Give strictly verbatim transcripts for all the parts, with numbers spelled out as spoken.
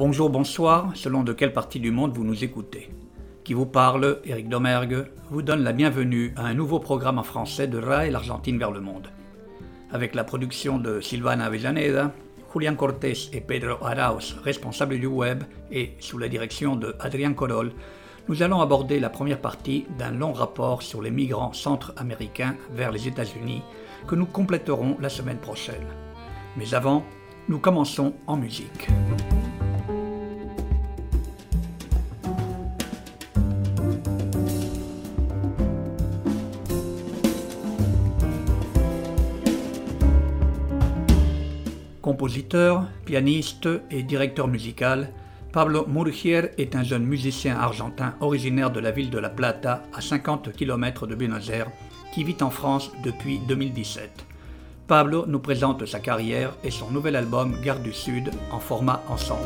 Bonjour, bonsoir, selon de quelle partie du monde vous nous écoutez. Qui vous parle, Éric Domergue, vous donne la bienvenue à un nouveau programme en français de R A E l'Argentine vers le monde. Avec la production de Silvana Avellaneda, Julián Cortés et Pedro Arauz, responsables du web, et sous la direction de Adrián Corol, nous allons aborder la première partie d'un long rapport sur les migrants centra-américains vers les États-Unis que nous compléterons la semaine prochaine. Mais avant, nous commençons en musique. Compositeur, pianiste et directeur musical, Pablo Murgier est un jeune musicien argentin originaire de la ville de La Plata, à cinquante kilomètres de Buenos Aires, qui vit en France depuis deux mille dix-sept. Pablo nous présente sa carrière et son nouvel album Gare du Sud en format ensemble.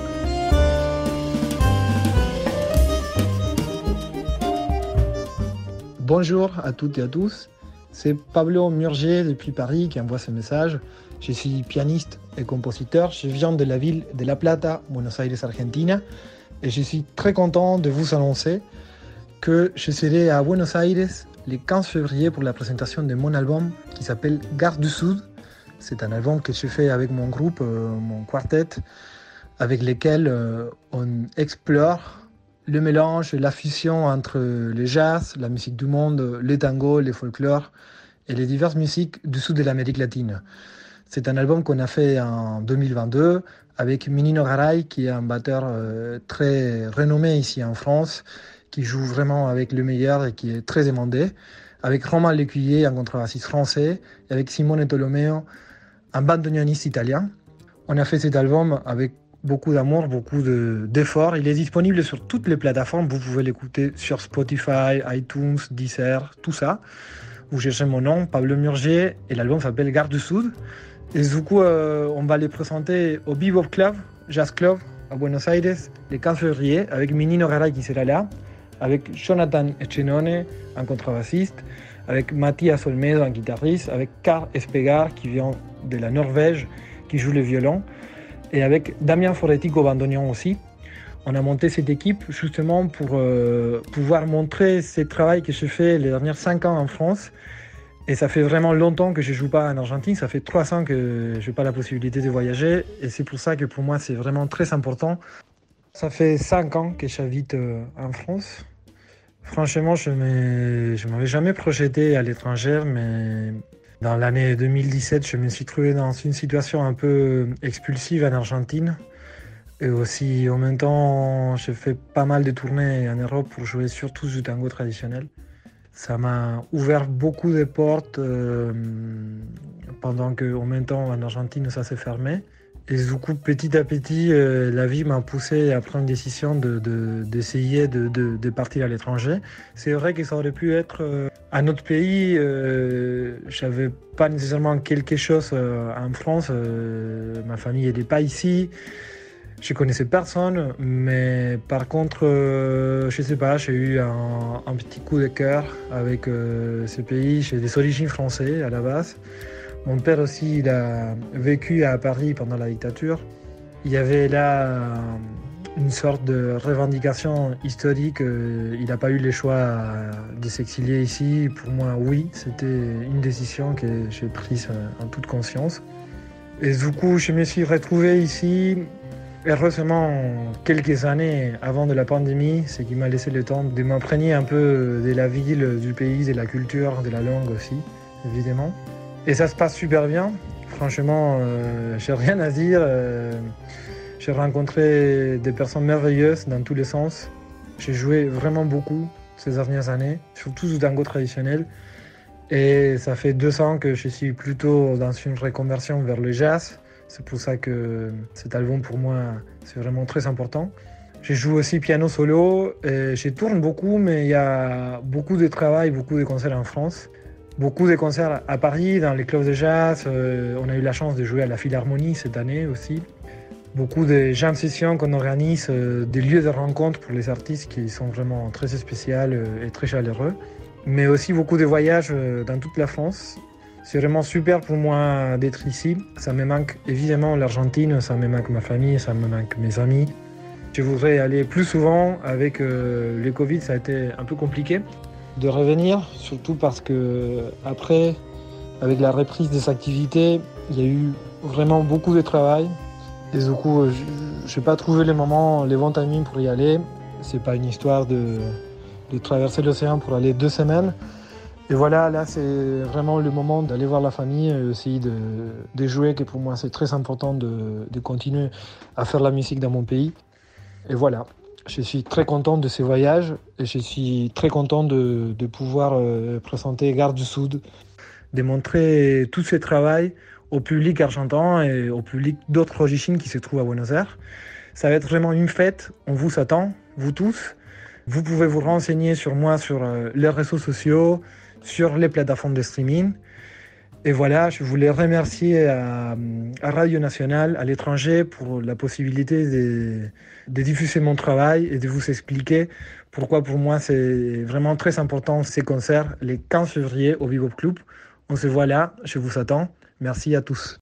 Bonjour à toutes et à tous, c'est Pablo Murgier depuis Paris qui envoie ce message. Je suis pianiste et compositeur, je viens de la ville de La Plata, Buenos Aires, Argentina, et je suis très content de vous annoncer que je serai à Buenos Aires le quinze février pour la présentation de mon album qui s'appelle Gare du Sud. C'est un album que je fais avec mon groupe, euh, mon quartet, avec lequel euh, on explore le mélange et la fusion entre le jazz, la musique du monde, le tango, le folklore et les diverses musiques du sud de l'Amérique latine. C'est un album qu'on a fait en deux mille vingt-deux avec Minino Garay, qui est un batteur euh, très renommé ici en France, qui joue vraiment avec le meilleur et qui est très demandé, avec Romain Lécuyer, un contrebassiste français, et avec Simone Tolomeo, un bandoneoniste italien. On a fait cet album avec beaucoup d'amour, beaucoup de, d'efforts. Il est disponible sur toutes les plateformes. Vous pouvez l'écouter sur Spotify, iTunes, Deezer, tout ça. Vous cherchez mon nom, Pablo Murgier, et l'album s'appelle Gare du Sud. Et du coup, euh, on va les présenter au Bebop Club, Jazz Club, à Buenos Aires, le quinze février, avec Minino Garay qui sera là, avec Jonathan Echenone, un contrebassiste, avec Mathias Olmedo, un guitariste, avec Carl Espegar, qui vient de la Norvège, qui joue le violon, et avec Damien Foretti au bandoneon aussi. On a monté cette équipe justement pour euh, pouvoir montrer ce travail que j'ai fait les dernières cinq ans en France. Et ça fait vraiment longtemps que je ne joue pas en Argentine, ça fait trois ans que je n'ai pas la possibilité de voyager, et c'est pour ça que pour moi c'est vraiment très important. Ça fait cinq ans que j'habite en France. Franchement, je ne m'avais jamais projeté à l'étranger, mais dans l'année deux mille dix-sept, je me suis trouvé dans une situation un peu expulsive en Argentine. Et aussi, en même temps, j'ai fait pas mal de tournées en Europe pour jouer surtout du tango traditionnel. Ça m'a ouvert beaucoup de portes euh, pendant qu'en même temps, en Argentine, ça s'est fermé. Et du coup, petit à petit, euh, la vie m'a poussé à prendre une décision de, de, d'essayer de, de, de partir à l'étranger. C'est vrai que ça aurait pu être euh, un autre pays. Euh, je n'avais pas nécessairement quelque chose euh, en France. Euh, ma famille n'était pas ici. Je connaissais personne, mais par contre, euh, je sais pas, j'ai eu un, un petit coup de cœur avec euh, ce pays. J'ai des origines françaises à la base. Mon père aussi, il a vécu à Paris pendant la dictature. Il y avait là une sorte de revendication historique. Il n'a pas eu le choix de s'exilier ici. Pour moi, oui, c'était une décision que j'ai prise en toute conscience. Et du coup, je me suis retrouvé ici. Heureusement, quelques années avant de la pandémie, ce qui m'a laissé le temps de m'imprégner un peu de la ville, du pays, de la culture, de la langue aussi, évidemment. Et ça se passe super bien. Franchement, euh, j'ai rien à dire. Euh, j'ai rencontré des personnes merveilleuses dans tous les sens. J'ai joué vraiment beaucoup ces dernières années, surtout du tango traditionnel. Et ça fait deux ans que je suis plutôt dans une reconversion vers le jazz. C'est pour ça que cet album, pour moi, c'est vraiment très important. Je joue aussi piano solo, et je tourne beaucoup, mais il y a beaucoup de travail, beaucoup de concerts en France. Beaucoup de concerts à Paris, dans les clubs de jazz. On a eu la chance de jouer à la Philharmonie cette année aussi. Beaucoup de jam sessions qu'on organise, des lieux de rencontre pour les artistes qui sont vraiment très spéciaux et très chaleureux. Mais aussi beaucoup de voyages dans toute la France. C'est vraiment super pour moi d'être ici. Ça me manque évidemment l'Argentine, ça me manque ma famille, ça me manque mes amis. Je voudrais aller plus souvent. Avec euh, le Covid, ça a été un peu compliqué de revenir, surtout parce que après, avec la reprise des activités, il y a eu vraiment beaucoup de travail. Et du coup, je n'ai pas trouvé les moments, les bons timings pour y aller. C'est pas une histoire de, de traverser l'océan pour aller deux semaines. Et voilà, là, c'est vraiment le moment d'aller voir la famille et essayer de, de jouer, que pour moi, c'est très important de, de continuer à faire la musique dans mon pays. Et voilà, je suis très content de ces voyages et je suis très content de, de pouvoir euh, présenter Gare du Sud, de montrer tout ce travail au public argentin et au public d'autres origines qui se trouvent à Buenos Aires. Ça va être vraiment une fête, on vous attend, vous tous. Vous pouvez vous renseigner sur moi sur euh, les réseaux sociaux, sur les plateformes de streaming. Et voilà, je voulais remercier à, à Radio Nationale, à l'étranger, pour la possibilité de, de diffuser mon travail et de vous expliquer pourquoi pour moi c'est vraiment très important ces concerts, les quinze février au Bebop Club. On se voit là, je vous attends. Merci à tous.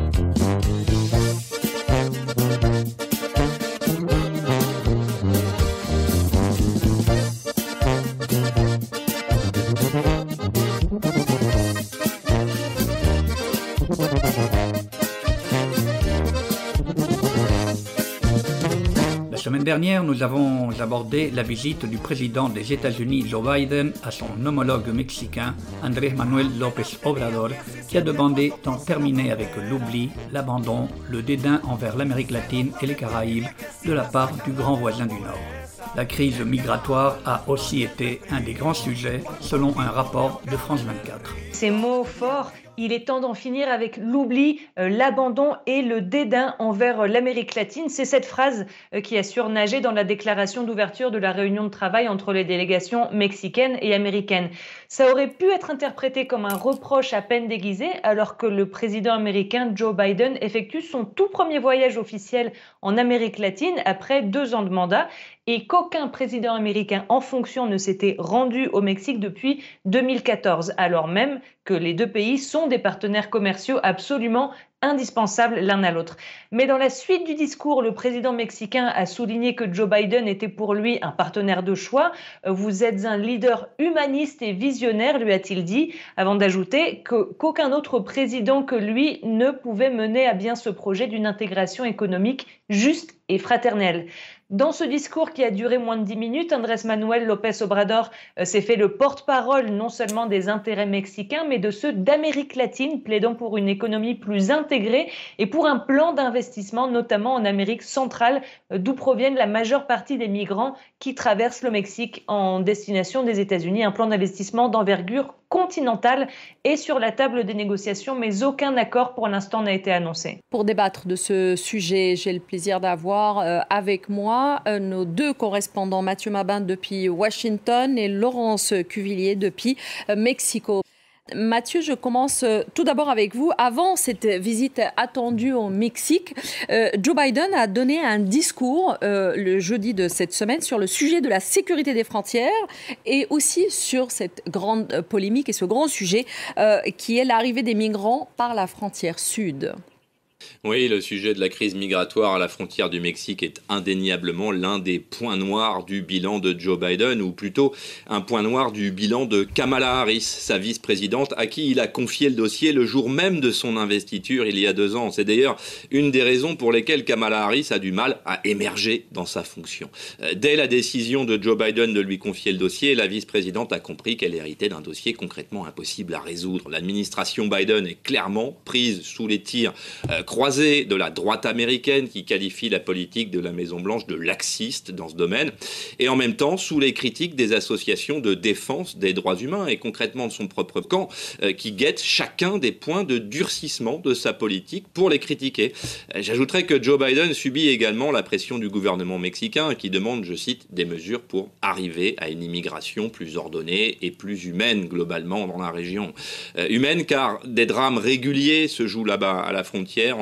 La semaine dernière, nous avons abordé la visite du président des États-Unis Joe Biden à son homologue mexicain Andrés Manuel López Obrador, qui a demandé d'en terminer avec l'oubli, l'abandon, le dédain envers l'Amérique latine et les Caraïbes de la part du grand voisin du Nord. La crise migratoire a aussi été un des grands sujets, selon un rapport de France vingt-quatre. Ces mots forts, il est temps d'en finir avec l'oubli, euh, l'abandon et le dédain envers euh, l'Amérique latine. C'est cette phrase euh, qui a surnagé dans la déclaration d'ouverture de la réunion de travail entre les délégations mexicaines et américaines. Ça aurait pu être interprété comme un reproche à peine déguisé, alors que le président américain Joe Biden effectue son tout premier voyage officiel en Amérique latine après deux ans de mandat, et qu'aucun président américain en fonction ne s'était rendu au Mexique depuis deux mille quatorze, alors même que les deux pays sont des partenaires commerciaux absolument indispensables l'un à l'autre. Mais dans la suite du discours, le président mexicain a souligné que Joe Biden était pour lui un partenaire de choix. « Vous êtes un leader humaniste et visionnaire », lui a-t-il dit, avant d'ajouter que, qu'aucun autre président que lui ne pouvait mener à bien ce projet d'une intégration économique juste et fraternelle. Dans ce discours qui a duré moins de dix minutes, Andrés Manuel López Obrador euh, s'est fait le porte-parole non seulement des intérêts mexicains, mais de ceux d'Amérique latine, plaidant pour une économie plus intégrée et pour un plan d'investissement, notamment en Amérique centrale, euh, d'où proviennent la majeure partie des migrants qui traversent le Mexique en destination des États-Unis. Un plan d'investissement d'envergure continentale est sur la table des négociations, mais aucun accord pour l'instant n'a été annoncé. Pour débattre de ce sujet, j'ai le plaisir d'avoir euh, avec moi euh, nos deux correspondants, Mathieu Mabin depuis Washington et Laurence Cuvillier depuis euh, Mexico. Mathieu, je commence tout d'abord avec vous. Avant cette visite attendue au Mexique, euh, Joe Biden a donné un discours euh, le jeudi de cette semaine sur le sujet de la sécurité des frontières et aussi sur cette grande polémique et ce grand sujet euh, qui est l'arrivée des migrants par la frontière sud. Oui, le sujet de la crise migratoire à la frontière du Mexique est indéniablement l'un des points noirs du bilan de Joe Biden, ou plutôt un point noir du bilan de Kamala Harris, sa vice-présidente, à qui il a confié le dossier le jour même de son investiture il y a deux ans. C'est d'ailleurs une des raisons pour lesquelles Kamala Harris a du mal à émerger dans sa fonction. Dès la décision de Joe Biden de lui confier le dossier, la vice-présidente a compris qu'elle héritait d'un dossier concrètement impossible à résoudre. L'administration Biden est clairement prise sous les tirs euh, croisée de la droite américaine qui qualifie la politique de la Maison-Blanche de laxiste dans ce domaine, et en même temps sous les critiques des associations de défense des droits humains et concrètement de son propre camp euh, qui guettent chacun des points de durcissement de sa politique pour les critiquer. Euh, j'ajouterais que Joe Biden subit également la pression du gouvernement mexicain qui demande, je cite, des mesures pour arriver à une immigration plus ordonnée et plus humaine globalement dans la région. Euh, humaine car des drames réguliers se jouent là-bas à la frontière entre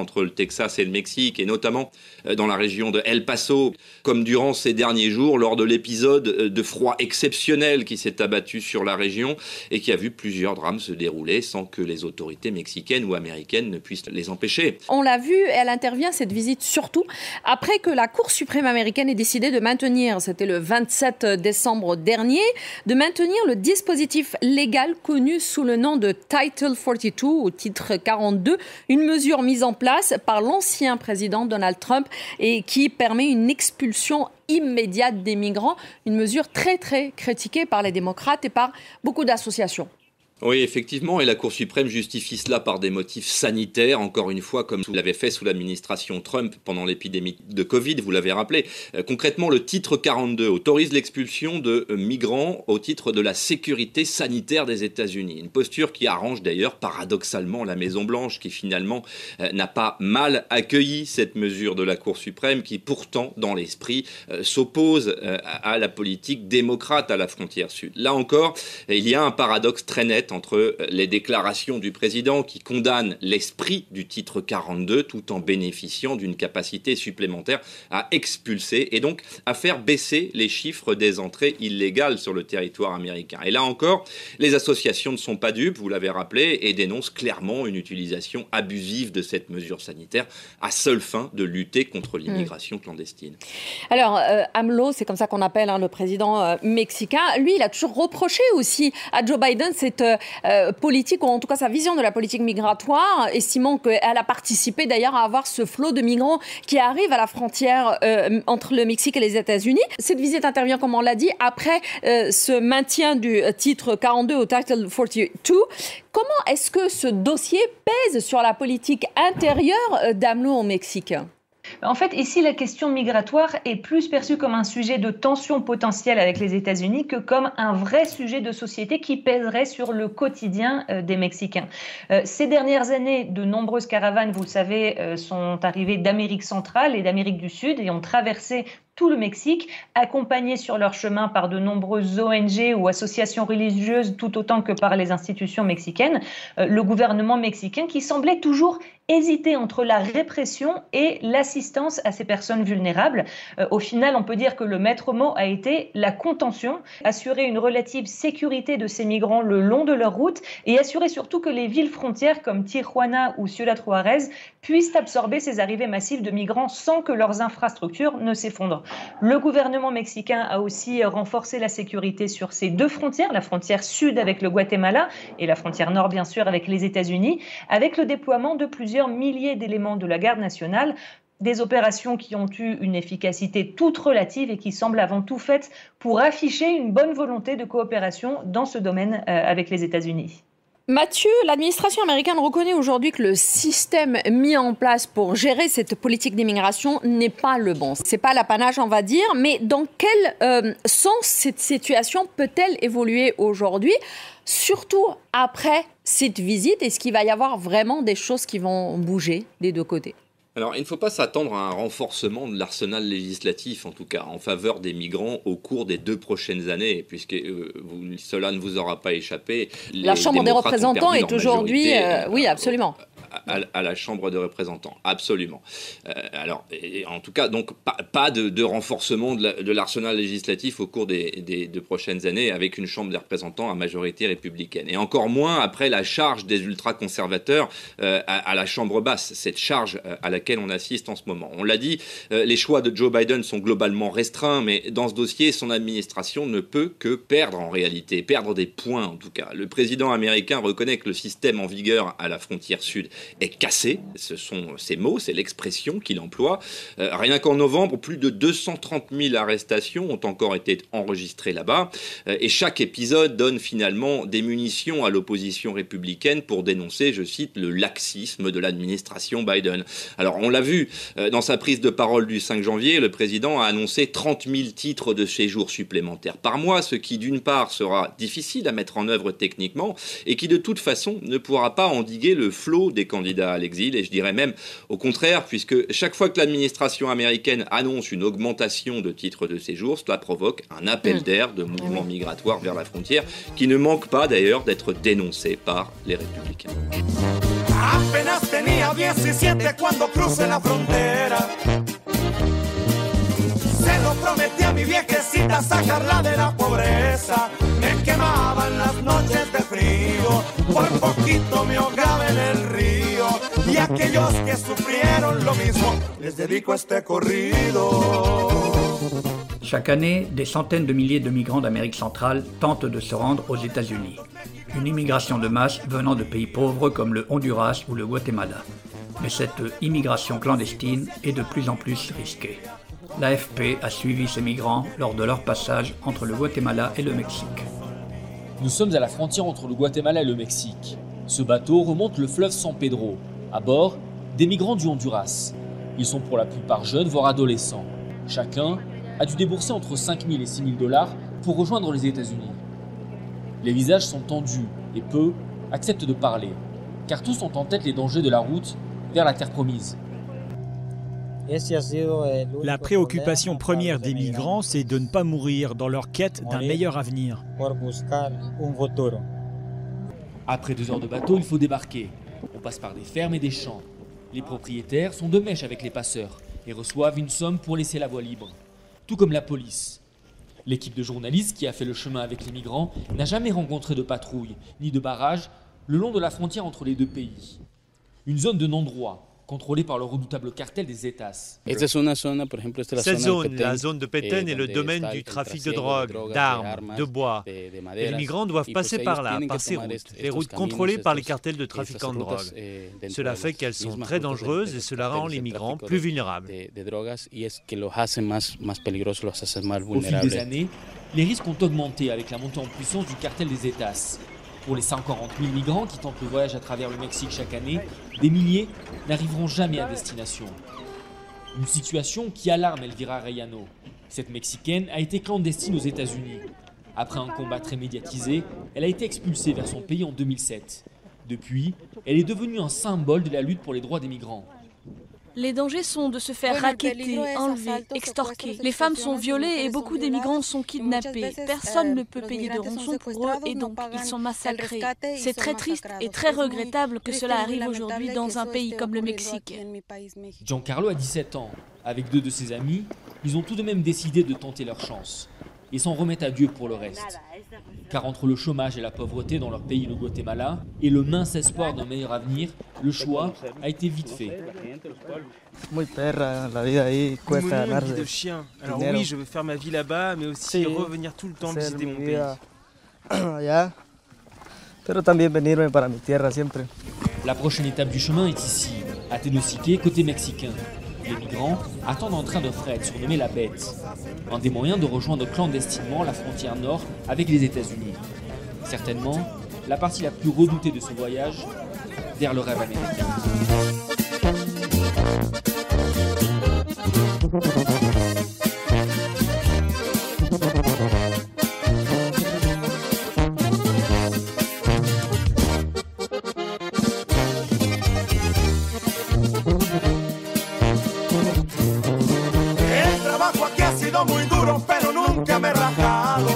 entre le Texas et le Mexique, et notamment dans la région de El Paso, comme durant ces derniers jours, lors de l'épisode de froid exceptionnel qui s'est abattu sur la région et qui a vu plusieurs drames se dérouler sans que les autorités mexicaines ou américaines ne puissent les empêcher. On l'a vu, elle intervient, cette visite, surtout après que la Cour suprême américaine ait décidé de maintenir, c'était le vingt-sept décembre dernier, de maintenir le dispositif légal connu sous le nom de Title quarante-deux, ou titre quarante-deux, une mesure mise en place par l'ancien président Donald Trump et qui permet une expulsion immédiate des migrants, une mesure très très critiquée par les démocrates et par beaucoup d'associations. Oui, effectivement, et la Cour suprême justifie cela par des motifs sanitaires, encore une fois, comme vous l'avez fait sous l'administration Trump pendant l'épidémie de Covid, vous l'avez rappelé. Euh, concrètement, le titre quarante-deux autorise l'expulsion de euh, migrants au titre de la sécurité sanitaire des États-Unis. Une posture qui arrange d'ailleurs paradoxalement la Maison-Blanche, qui finalement euh, n'a pas mal accueilli cette mesure de la Cour suprême, qui pourtant, dans l'esprit, euh, s'oppose euh, à la politique démocrate à la frontière sud. Là encore, il y a un paradoxe très net entre les déclarations du président qui condamnent l'esprit du titre quarante-deux tout en bénéficiant d'une capacité supplémentaire à expulser et donc à faire baisser les chiffres des entrées illégales sur le territoire américain. Et là encore, les associations ne sont pas dupes, vous l'avez rappelé, et dénoncent clairement une utilisation abusive de cette mesure sanitaire à seule fin de lutter contre l'immigration mmh. clandestine. Alors, euh, AMLO, c'est comme ça qu'on appelle hein, le président euh, mexicain, lui, il a toujours reproché aussi à Joe Biden cette euh, Euh, politique, ou en tout cas sa vision de la politique migratoire, estimant qu'elle a participé d'ailleurs à avoir ce flot de migrants qui arrivent à la frontière euh, entre le Mexique et les États-Unis. Cette visite intervient, comme on l'a dit, après euh, ce maintien du titre quarante-deux au Title quarante-deux. Comment est-ce que ce dossier pèse sur la politique intérieure d'AMLO au Mexique ? En fait, ici, la question migratoire est plus perçue comme un sujet de tension potentielle avec les États-Unis que comme un vrai sujet de société qui pèserait sur le quotidien euh, des Mexicains. Euh, ces dernières années, de nombreuses caravanes, vous le savez, euh, sont arrivées d'Amérique centrale et d'Amérique du Sud et ont traversé tout le Mexique, accompagnés sur leur chemin par de nombreuses O N G ou associations religieuses, tout autant que par les institutions mexicaines. Euh, le gouvernement mexicain qui semblait toujours hésiter entre la répression et l'assistance à ces personnes vulnérables. Euh, au final, on peut dire que le maître mot a été la contention, assurer une relative sécurité de ces migrants le long de leur route et assurer surtout que les villes frontières comme Tijuana ou Ciudad Juárez puissent absorber ces arrivées massives de migrants sans que leurs infrastructures ne s'effondrent. Le gouvernement mexicain a aussi renforcé la sécurité sur ces deux frontières, la frontière sud avec le Guatemala et la frontière nord bien sûr avec les États-Unis, avec le déploiement de plusieurs milliers d'éléments de la garde nationale, des opérations qui ont eu une efficacité toute relative et qui semblent avant tout faites pour afficher une bonne volonté de coopération dans ce domaine euh, avec les États-Unis. Mathieu, l'administration américaine reconnaît aujourd'hui que le système mis en place pour gérer cette politique d'immigration n'est pas le bon. C'est pas l'apanage, on va dire, mais dans quel euh, sens cette situation peut-elle évoluer aujourd'hui, surtout après cette visite? Est-ce qu'il va y avoir vraiment des choses qui vont bouger des deux côtés? Alors, il ne faut pas s'attendre à un renforcement de l'arsenal législatif, en tout cas, en faveur des migrants au cours des deux prochaines années, puisque euh, vous, cela ne vous aura pas échappé. La Chambre des représentants est aujourd'hui... Euh, oui, absolument. À, à la Chambre de représentants, absolument. Euh, alors, et, en tout cas, donc, pas, pas de, de renforcement de, la, de l'arsenal législatif au cours des, des deux prochaines années avec une Chambre des représentants à majorité républicaine. Et encore moins après la charge des ultra-conservateurs euh, à, à la Chambre basse, cette charge euh, à laquelle on assiste en ce moment. On l'a dit, euh, les choix de Joe Biden sont globalement restreints, mais dans ce dossier, son administration ne peut que perdre en réalité, perdre des points en tout cas. Le président américain reconnaît que le système en vigueur à la frontière sud est cassé, ce sont ses mots, c'est l'expression qu'il emploie. Euh, rien qu'en novembre, plus de deux cent trente mille arrestations ont encore été enregistrées là-bas, euh, et chaque épisode donne finalement des munitions à l'opposition républicaine pour dénoncer, je cite, le laxisme de l'administration Biden. Alors on l'a vu, euh, dans sa prise de parole du cinq janvier, le président a annoncé trente mille titres de séjour supplémentaires par mois, ce qui d'une part sera difficile à mettre en œuvre techniquement, et qui de toute façon ne pourra pas endiguer le flot des candidats à l'exil, et je dirais même au contraire, puisque chaque fois que l'administration américaine annonce une augmentation de titres de séjour, cela provoque un appel d'air de mouvements migratoires vers la frontière, qui ne manque pas d'ailleurs d'être dénoncé par les républicains. Apenas tenía diecisiete cuando crucé la frontera. Se lo prometí a mi viejecita sacarla de la pobreza. Me quemaban las noches de frío, por poquito me ahogaba en el río. Y a aquellos que sufrieron lo mismo, les dedico este corrido. Chaque année, des centaines de milliers de migrants d'Amérique centrale tentent de se rendre aux États-Unis. Une immigration de masse venant de pays pauvres comme le Honduras ou le Guatemala. Mais cette immigration clandestine est de plus en plus risquée. L'A F P a suivi ces migrants lors de leur passage entre le Guatemala et le Mexique. Nous sommes à la frontière entre le Guatemala et le Mexique. Ce bateau remonte le fleuve San Pedro. À bord, des migrants du Honduras. Ils sont pour la plupart jeunes, voire adolescents. Chacun a dû débourser entre cinq mille et six mille dollars pour rejoindre les États-Unis. Les visages sont tendus et peu acceptent de parler, car tous ont en tête les dangers de la route vers la terre promise. La préoccupation première des migrants, c'est de ne pas mourir dans leur quête d'un meilleur avenir. Après deux heures de bateau, il faut débarquer. On passe par des fermes et des champs. Les propriétaires sont de mèche avec les passeurs et reçoivent une somme pour laisser la voie libre. Tout comme la police. L'équipe de journalistes qui a fait le chemin avec les migrants n'a jamais rencontré de patrouille, ni de barrage, le long de la frontière entre les deux pays. Une zone de non-droit, contrôlée par le redoutable cartel des Zetas. Cette zone, la zone de Petén, est le domaine du trafic de drogue, d'armes, de bois. Et les migrants doivent passer par là, par ces routes, les routes contrôlées par les cartels de trafiquants de drogue. Cela fait qu'elles sont très dangereuses et cela rend les migrants plus vulnérables. Au fil des années, les risques ont augmenté avec la montée en puissance du cartel des Zetas. Pour les cent quarante mille migrants qui tentent le voyage à travers le Mexique chaque année, des milliers n'arriveront jamais à destination. Une situation qui alarme Elvira Arellano. Cette Mexicaine a été clandestine aux États-Unis. Après un combat très médiatisé, elle a été expulsée vers son pays en deux mille sept. Depuis, elle est devenue un symbole de la lutte pour les droits des migrants. Les dangers sont de se faire racketter, enlever, extorquer. Les femmes sont violées et beaucoup des migrants sont kidnappés. Personne ne peut payer de rançon pour eux et donc ils sont massacrés. C'est très triste et très regrettable que cela arrive aujourd'hui dans un pays comme le Mexique. Giancarlo a dix-sept ans. Avec deux de ses amis, ils ont tout de même décidé de tenter leur chance et s'en remettent à Dieu pour le reste. Car entre le chômage et la pauvreté dans leur pays, le Guatemala, et le mince espoir d'un meilleur avenir, le choix a été vite fait. Mon nom est vie de chien. Alors oui, je veux faire ma vie là-bas, mais aussi revenir tout le temps visiter mon pays. La prochaine étape du chemin est ici, à Tenosique, côté mexicain. Les migrants attendent un train de fret surnommé la Bête, un des moyens de rejoindre clandestinement la frontière nord avec les États-Unis. Certainement, la partie la plus redoutée de ce voyage vers le rêve américain. Muy duro, pero nunca me he rajado.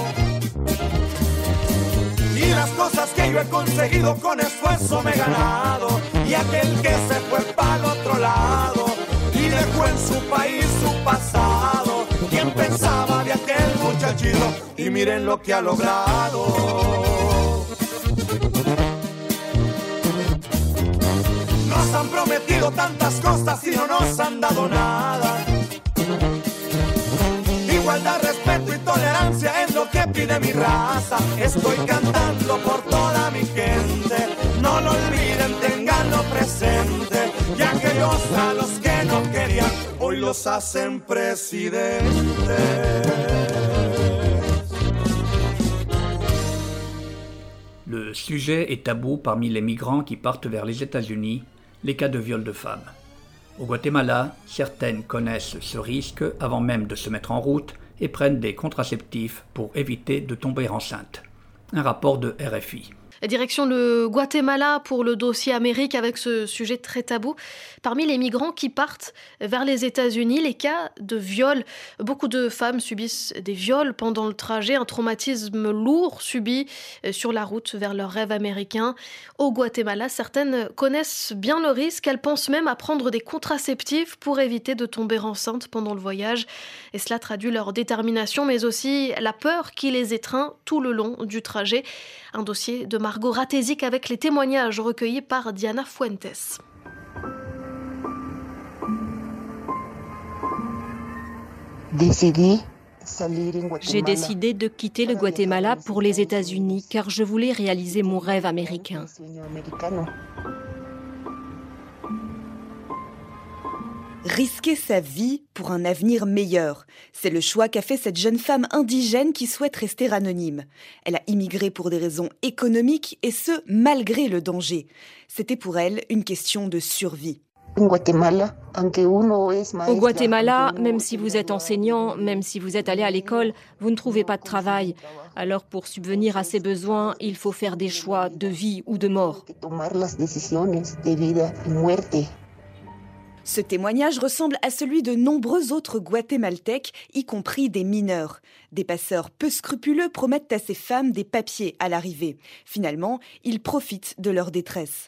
Y las cosas que yo he conseguido con esfuerzo me he ganado. Y aquel que se fue para el otro lado y dejó en su país su pasado. ¿Quién pensaba de aquel muchachito? Y miren lo que ha logrado. Nos han prometido tantas cosas y no nos han dado nada. Igualdad, respeto y tolerancia es lo que pide mi raza. Estoy cantando por toda mi gente. No lo olviden, tenganlo presente. Y aquellos a los que no querían, hoy los hacen presidentes. Le sujet est tabou parmi les migrants qui partent vers les États-Unis, les cas de viol de femmes. Au Guatemala, certaines connaissent ce risque avant même de se mettre en route et prennent des contraceptifs pour éviter de tomber enceinte. Un rapport de R F I. Direction le Guatemala pour le dossier Amérique avec ce sujet très tabou. Parmi les migrants qui partent vers les États-Unis, les cas de viol. Beaucoup de femmes subissent des viols pendant le trajet, un traumatisme lourd subi sur la route vers leur rêve américain. Au Guatemala, certaines connaissent bien le risque. Elles pensent même à prendre des contraceptifs pour éviter de tomber enceinte pendant le voyage. Et cela traduit leur détermination, mais aussi la peur qui les étreint tout le long du trajet. Un dossier de Margot Ratézic avec les témoignages recueillis par Diana Fuentes. J'ai décidé de quitter le Guatemala pour les États-Unis car je voulais réaliser mon rêve américain. Risquer sa vie pour un avenir meilleur. C'est le choix qu'a fait cette jeune femme indigène qui souhaite rester anonyme. Elle a immigré pour des raisons économiques et ce, malgré le danger. C'était pour elle une question de survie. Au Guatemala, même si vous êtes enseignant, même si vous êtes allé à l'école, vous ne trouvez pas de travail. Alors pour subvenir à ces besoins, il faut faire des choix de vie ou de mort. Ce témoignage ressemble à celui de nombreux autres Guatémaltèques, y compris des mineurs. Des passeurs peu scrupuleux promettent à ces femmes des papiers à l'arrivée. Finalement, ils profitent de leur détresse.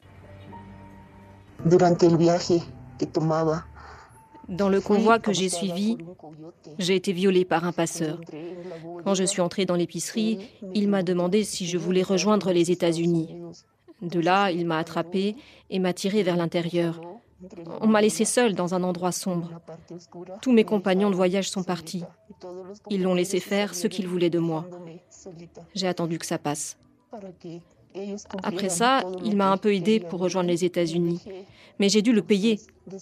Dans le convoi que j'ai suivi, j'ai été violée par un passeur. Quand je suis entrée dans l'épicerie, il m'a demandé si je voulais rejoindre les États-Unis. De là, il m'a attrapée et m'a tirée vers l'intérieur. On m'a laissée seule dans un endroit sombre. Tous mes compagnons de voyage sont partis. Ils l'ont laissé faire ce qu'ils voulaient de moi. J'ai attendu que ça passe. Après ça, il m'a un peu aidée pour rejoindre les États-Unis. Mais j'ai dû le payer.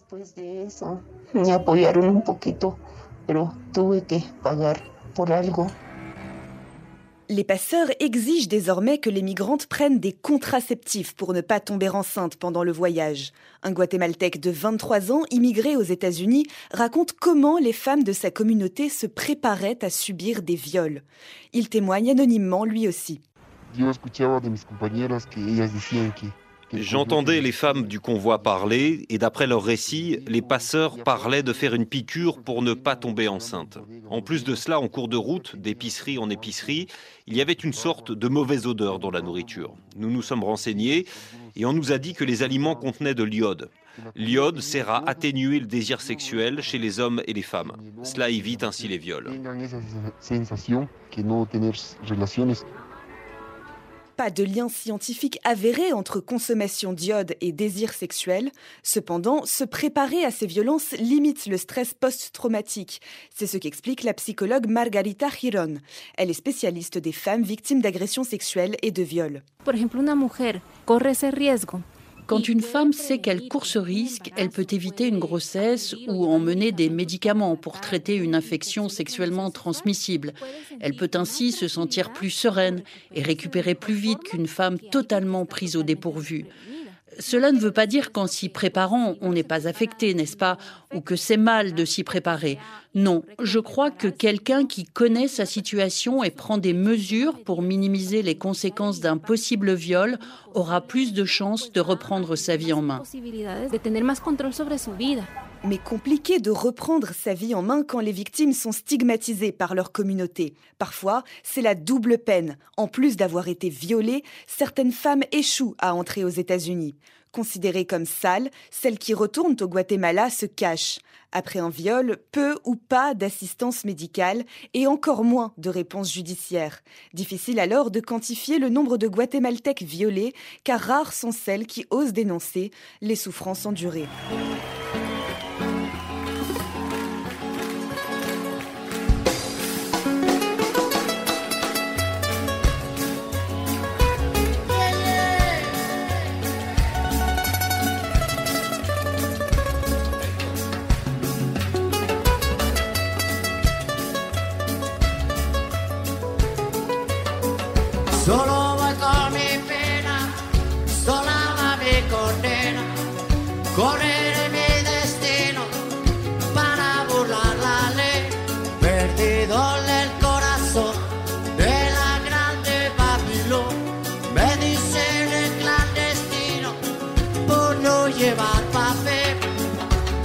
Les passeurs exigent désormais que les migrantes prennent des contraceptifs pour ne pas tomber enceinte pendant le voyage. Un Guatémaltèque de vingt-trois ans, immigré aux États-Unis, raconte comment les femmes de sa communauté se préparaient à subir des viols. Il témoigne anonymement lui aussi. J'entendais les femmes du convoi parler et d'après leurs récits, les passeurs parlaient de faire une piqûre pour ne pas tomber enceinte. En plus de cela, en cours de route, d'épicerie en épicerie, il y avait une sorte de mauvaise odeur dans la nourriture. Nous nous sommes renseignés et on nous a dit que les aliments contenaient de l'iode. L'iode sert à atténuer le désir sexuel chez les hommes et les femmes. Cela évite ainsi les viols. Pas de lien scientifique avéré entre consommation d'iode et désir sexuel. Cependant, se préparer à ces violences limite le stress post-traumatique. C'est ce qu'explique la psychologue Margarita Girón. Elle est spécialiste des femmes victimes d'agressions sexuelles et de viols. Por ejemplo, una mujer corre ese riesgo. Quand une femme sait qu'elle court ce risque, elle peut éviter une grossesse ou emmener des médicaments pour traiter une infection sexuellement transmissible. Elle peut ainsi se sentir plus sereine et récupérer plus vite qu'une femme totalement prise au dépourvu. Cela ne veut pas dire qu'en s'y préparant, on n'est pas affecté, n'est-ce pas, ou que c'est mal de s'y préparer. Non, je crois que quelqu'un qui connaît sa situation et prend des mesures pour minimiser les conséquences d'un possible viol aura plus de chances de reprendre sa vie en main. Mais compliqué de reprendre sa vie en main quand les victimes sont stigmatisées par leur communauté. Parfois, c'est la double peine. En plus d'avoir été violées, certaines femmes échouent à entrer aux États-Unis. Considérées comme sales, celles qui retournent au Guatemala se cachent. Après un viol, peu ou pas d'assistance médicale et encore moins de réponse judiciaire. Difficile alors de quantifier le nombre de Guatémaltèques violés, car rares sont celles qui osent dénoncer les souffrances endurées. Solo voy con mi pena, sola va mi condena, correré mi destino para burlar la ley, perdido en el corazón de la grande Babilonia.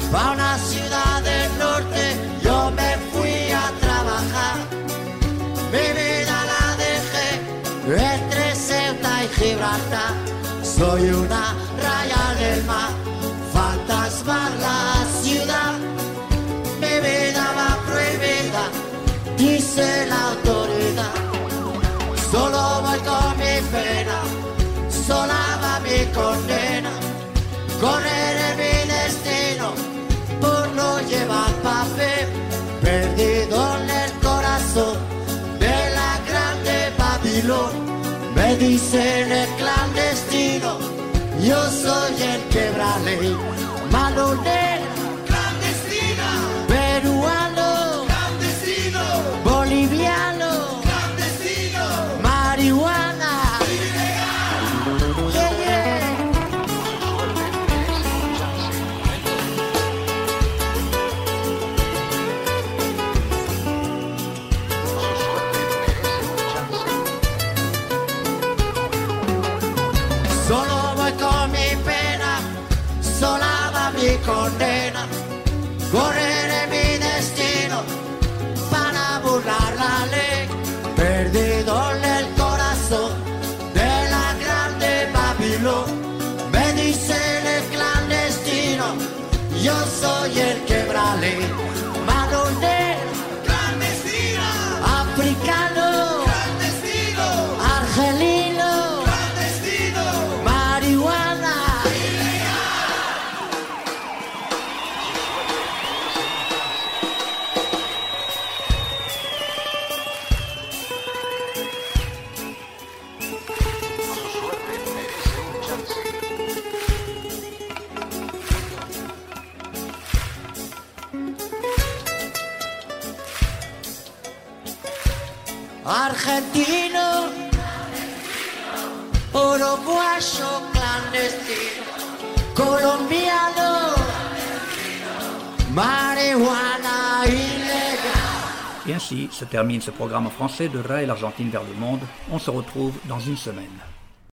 pa' una ciudad del norte yo me fui a trabajar. Mi vida la dejé entre Ceuta y Gibraltar. Soy una raya del mar, fantasma la ciudad. Mi vida va prohibida, dice la autoridad. Solo voy con mi pena, sola va mi condena. Correré mi destino por no llevar papel, perdido en el corazón de la grande Babilón. Me dicen el clandestino, yo soy el quebrale, mano negra, clandestina, peruano, clandestino, boliviano, clandestino, marihuana, ilegal. Yeah, yeah. Solo voy con mi pena, sola va mi condena. Correré mi destino para burlar la ley, perdido en el corazón de la grande Babilón. Me dicen el clandestino, yo soy el quebrale, mano negra, clandestina, africano, clandestino, argelino, clandestino, marihuana, argentino, uruguayo clandestino, colombiano, marihuana ilegal. Et ainsi se termine ce programme en français de Ray et l'Argentine vers le monde. On se retrouve dans une semaine.